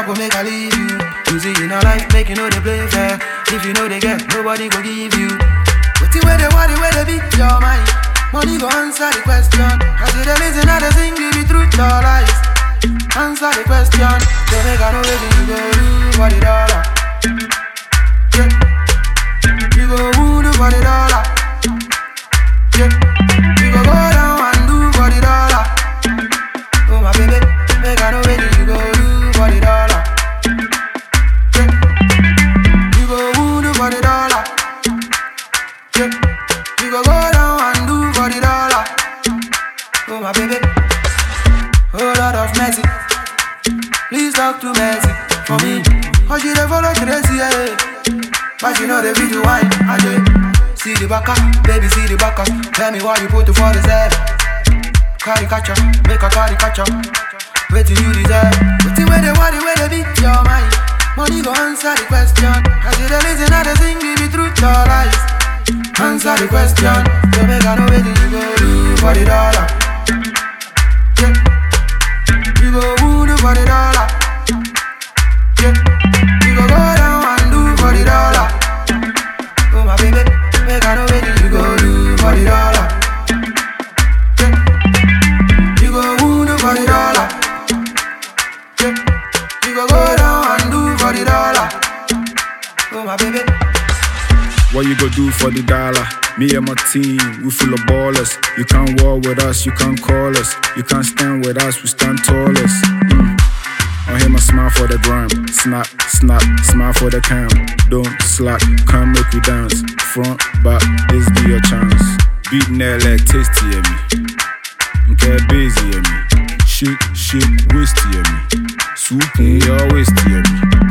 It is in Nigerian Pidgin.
go make I leave you. You see in a life, make you know they play fair. If you know they get, nobody go give you. But the way they want, the way they beat your mind. Money go answer the question. I see them listen to the sing, give the truth or lies. Answer the question. They make I know waiting you go do for the dollar. Yeah. You go do for the dollar. Yeah. You go down and do for the dollar. Oh my baby, make I know waiting you go do for the dollar. Yeah. You go do for the dollar. Yeah. You go down and do for the dollar. Oh my baby. Oh Lord of mercy, please talk to mercy for me. Cause you dey follow crazy, yeah. But you know the video wine, I do. See the backer, baby see the backer. Tell me why you put it for the self. Caricature, make a caricature. Wait till you deserve. But the way they beat your mind. Money go answer the question. I see the listen to the sing, give the truth or lies. Answer the question. So make I know where you go do for the dollar. Yeah. You go do for the dollar. Yeah. You go down and do for the dollar. Oh my baby, make I know where you go do for the dollar. Yeah. You go do for the dollar. Yeah. You go down and do for the dollar. Oh my baby. What you go do for the dollar? Me and my team, we full of ballers. You can't war with us, you can't call us. You can't stand with us, we stand tallest. I hear my smile for the gram. Snap, snap, smile for the cam. Don't slack, come make we dance. Front, back, this be your chance. Beating that like tasty at me. Okay, busy at me. Shit, waste at me. Swoop in your waist at me.